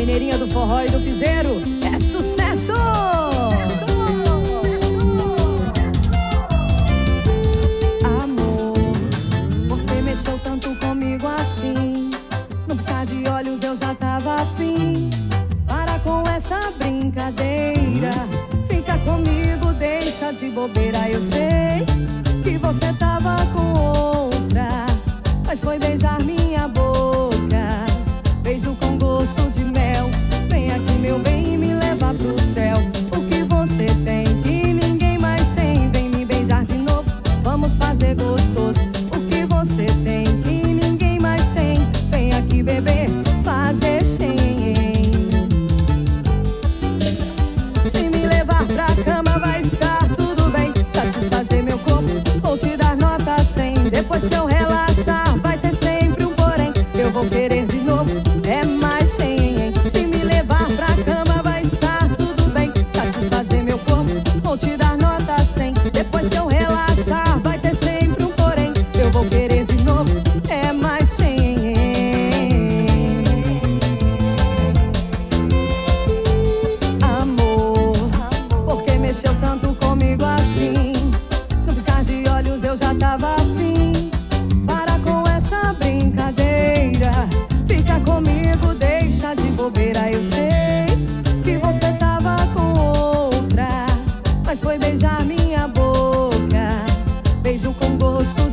mineirinha do forró e do piseiro, é sucesso! Amor, por que mexeu tanto comigo assim? No piscar de olhos eu já tava afim. Para com essa brincadeira, fica comigo, deixa de bobeira. Eu sei que você tava com outra, mas foi beijar minha boca. Beijo com gosto de mel. Vem aqui, meu bem, e me leva pro céu. O que você tem que ninguém mais tem? Vem me beijar de novo, vamos fazer gostoso. O que você tem que ninguém mais tem? Vem aqui, bebê, fazer xenhen. Se me levar pra cama vai estar tudo bem. Satisfazer meu corpo, vou te dar nota 100. Depois que eu relaxar, vai ter sempre um porém. Eu vou querer de novo, é mais xenhen. Se me levar pra cama vai estar tudo bem. Satisfazer meu corpo, vou te dar nota 100. Depois que eu relaxar, vai ter sempre um porém. Eu vou querer de novo, é mais xenhen. Amor, por que mexeu tanto comigo assim? No piscar de olhos eu já tava afim. Para com essa brincadeira, fica comigo, deixa de bobeira. Eu sei que você tava com outra, mas foi beijar minha boca. Beijo com gosto